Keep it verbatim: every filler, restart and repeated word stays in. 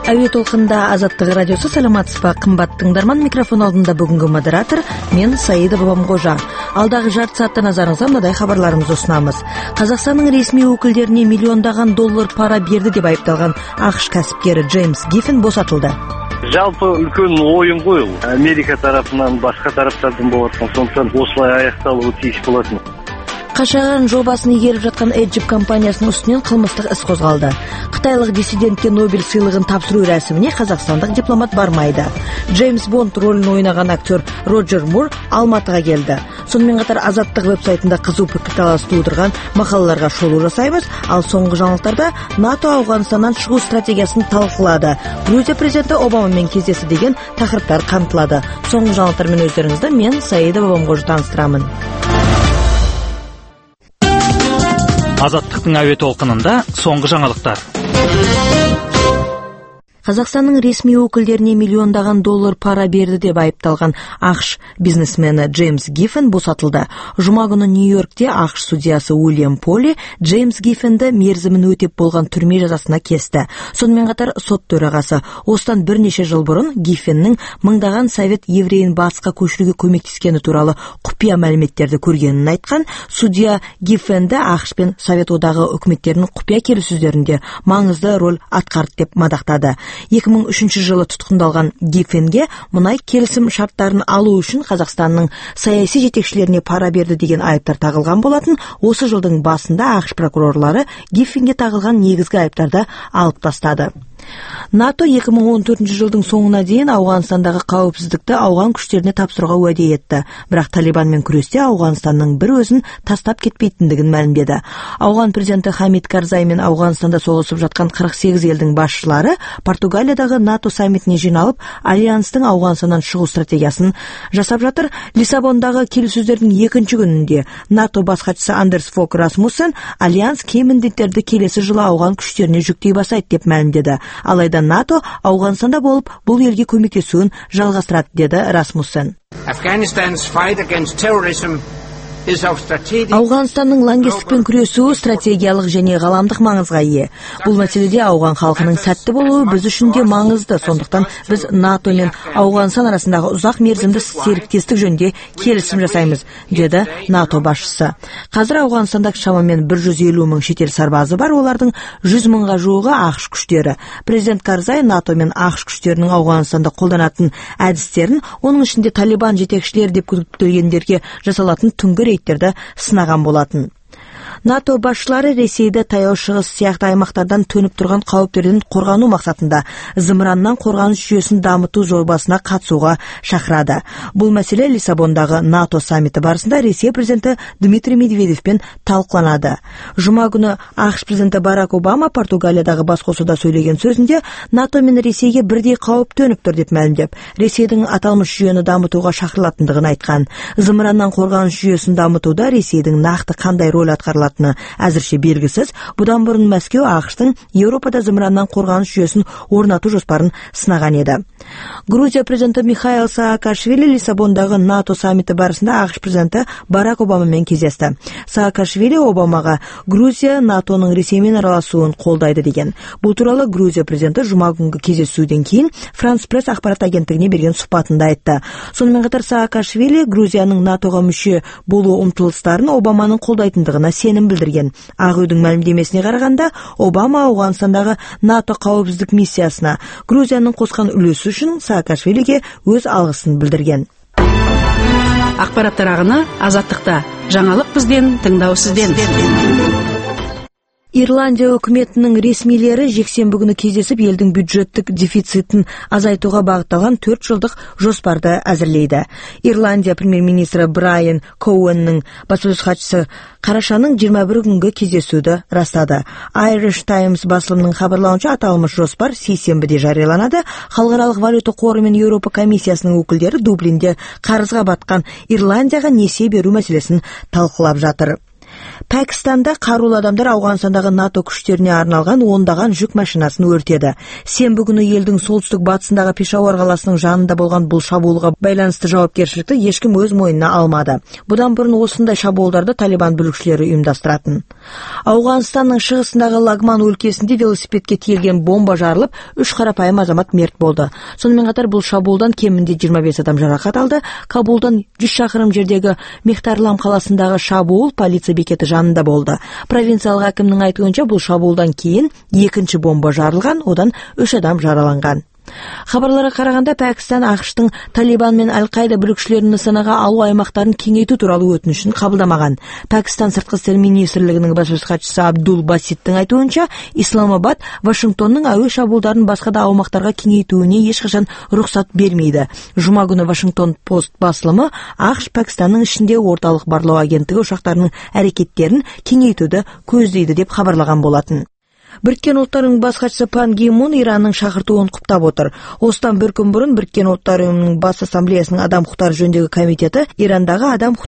Әуе толқында Азаттық радиосы, саламатсыз ба қымбатты тыңдарман, микрофон алдында бүгінгі модератор мен Саида Бабамқожа. Алдағы жарты саатта назарыңызға мынадай хабарларымызды ұсынамыз. Қазақстанның ресми өкілдеріне миллиондаған доллар пара берді деп айыпталған ақш кәсіпкері Джеймс Гиффин босатылды. Жалпы үлкен ойын ғой ол. Америка тарапынан, басқа тараптардан болатын, сондықтан осылай аяқталуы тиіс болатын. Қашаған жобасын игеріп жатқан Эджип компаниясының үстінен қылмыстық іс қозғалды. Қытайлық диссидентке Нобель сыйлығын тапсыру рәсіміне қазақстандық дипломат бармайды. Джеймс Бонд рөлін ойнаған актер Роджер Мур Алматыға келді. Сонымен қатар Азаттық веб-сайтында қызу пікірталас тудырған мақалаларға шолу жасаймыз, ал соңғы жаңалықтарда НАТО Ауғанстаннан шығу стратегиясын талқылады. Грузия президенті Обамамен кездесті деген тақырыптар қамтылады. Соңғы жаңалықтармен өздеріңізді мен Саида Бабамқожа таныстырамын. Азаттықтың әуе толқынында соңғы жаңалықтар. Қазақстанның ресми өкілдеріне миллиондаған доллар пара берді деп айыпталған ақш бизнесмені Джеймс Гиффин босатылды. Жұма күні Нью-Йоркте ақш судьясы Уильям Поли Джеймс Гиффинді мерзімін өтеп болған түрме жазасына кесті. Сонымен қатар сот төрағасы осыдан бірнеше жыл бұрын Гиффиннің мыңдаған совет еврейін батысқа көшіруге көмектескені туралы құпия мәліметтерді көргенін айтқан. Судья Гиффинді ақш пен Совет одағы үкіметтерінің құпия келіссөздерінде маңызды рөл атқарды деп мадақтады. екі мың үшінші жылы тұтқындалған Гиффинге мұнай келісім шарттарын алу үшін Қазақстанның саяси жетекшілеріне пара берді деген айыптар тағылған болатын. Осы жылдың басында ақш прокурорлары Гиффинге тағылған негізгі айыптарды алып тастады. НАТО екі мың он төртінші жылдың соңына дейін Ауғанстандағы қауіпсіздікті ауған күштеріне тапсыруға уәде етті. Бірақ Талибанмен күресте Ауғанстанның бір өзін тастап кетпейтіндігін мәлімдеді. Ауған президенті Хамид Карзай мен Ауғанстанда соғысып жатқан қырық сегіз елдің басшылары Португалиядағы НАТО саммитіне жиналып, альянстың Ауғанстаннан шығу стратегиясын жасап жатыр. Лиссабондағы келіссөздердің екінші күнінде НАТО бас хатшысы Андерс Фок Расмуссен альянс кей міндеттерді келесі жылы ауған күштеріне жүктей бастайды деп мәлімдеді. Алайда НАТО Ауғанстанда болып бұл елге көмектесуін жалғастырады, деді Расмуссен. Ауғанстанның лаңкестікпен күресуі стратегиялық және ғаламдық маңызға ие. Бұл мәселеде ауған халқының сәтті болуы біз үшін де маңызды. Сондықтан біз НАТО мен Ауғанстан арасындағы ұзақ мерзімді серіктестік жөнінде келісім жасаймыз, деді НАТО басшысы. Қазір Ауғанстанда шамамен бір жүз елу мың шетел сарбазы бар, олардың жүз мыңға жуығы ақш күштері. Президент Карзай НАТО мен ақш күштерінің Ауғанстанда қолданатын әдістерін, оның ішінде Талибан жетекшілері деп күдіктелгендерге жасалатын түнгі рейдтерді сынаған болатын. НАТО басшылары Ресейді таяу шығыс сияқты аймақтардан төніп тұрған қауіптерден қорғану мақсатында зымыраннан қорғаныс жүйесін дамыту жобасына қатысуға шақырады. Бұл мәселе Лиссабондағы НАТО саммиті барысында Ресей президенті Дмитрий Медведевпен талқыланады. Жұма күні ақш президенті Барак Обама Португалиядағы басқосуда сөйлеген сөзінде НАТО мен Ресейге бірдей қауіп төніп тұр деп мәлімдеп, Ресейдің аталмыш жүйені дамытуға шақырылатындығын айтқан. Зымыраннан қорғаныс жүйесін дамытуда Ресейдің нақты қандай рөл атқарылатыны әзірше белгісіз. Бұдан бұрын Мәскеу ақштың Еуропада зымыраннан қорғаныс жүйесін орнату жоспарын сынаған еді. Грузия президенті Михаил Саакашвили Лиссабондағы НАТО саммиті барысында ақш президенті Барак Обамамен кездесті. Саакашвили Обамаға Грузия NATOның Ресеймен араласуын қолдайды деген. Бұл туралы Грузия президенті жұма күнгі кездесуден кейін France Press ақпарат агенттігіне берген сұхбатында айтты. Сонымен қатар Саакашвили Грузияның NATOға мүше болу ұмтылыстарын Обаманың қолдайтындығына сенім білдірген. Ақ үйдің мәлімдемесіне қарағанда, Обама Ауғанстандағы НАТО қауіпсіздік миссиясына Грузияның қосқан үлесі үшін Саакашвилиге өз алғысын білдірген. Ақпараттар ағыны Азаттықта. Жаңалық бізден, тыңдау сізден. Ирландия үкіметінің ресмилері жексенбі күні кездесіп, елдің бюджеттік дефицитін азайтуға бағытталған төрт жылдық жоспарды әзірлейді. Ирландия премьер-министрі Брайан Коуэннің баспасөз хатшысы қарашаның жиырма бір күнгі кездесуді растады. Irish Times басылымының хабарлауынша, аталмыш жоспар сейсенбіде жарияланады. Халықаралық валюта қоры мен Еуропа комиссиясының өкілдері Дублинде қарызға батқан Ирландияға несие беру мәселесін талқылап жатыр. Пәкістанда қарулы адамдар Ауғанстандағы НАТО күштеріне арналған ондаған жүк машинасын өртеді. Сенбі күні елдің солтүстік батысындағы Пешауар қаласының жанында болған бұл шабуылға байланысты жауапкершілікті ешкім өз мойнына алмады. Бұдан бұрын осындай шабуылдарды Талибан бүлікшілері ұйымдастыратын. Ауғанстанның шығысындағы Лагман өлкесінде велосипедке тиелген бомба жарылып, үш қарапайым азамат мерт болды. Сонымен қатар бұл шабуылдан кемінде жиырма бес адам жарақат алды. Кабулдан жүз шақырым жердегі Мехтарлам қаласындағы шабуыл полиция бекеті жанында болды. Провинциялық әкімнің айтуынша бұл шабуылдан кейін екінші бомба жарылған, одан үш адам жараланған. Хабарларға қарағанда Пәкістан ақш-тың Талибан мен Аль-Қайда бүлікшілерін нысанаға алу аймақтарын кеңейту туралы өтінішін қабылдамаған. Пәкістан сыртқы істер министрлігінің баспасөз хатшысы Абдул Баситтің айтуынша, Исламабад Вашингтонның әуе шабуылдарын басқа да аумақтарға кеңейтуіне ешқашан рұқсат бермейді. Жұма күні Вашингтон пост басылымы ақш Пәкістанның ішінде орталық барлау агенттігі ұшақтарының әрекеттерін кеңейтуді көздейді деп хабарлаған болатын. Біріккен ұлттардың бас хатшысы Пан Ги Мун Иранның шақыртуын құптап отыр. Осыдан бір күн бұрын Біріккен ұлттар ұйымының бас ассамблеясының адам құқықтары жөніндегі комитеті Ирандағы адам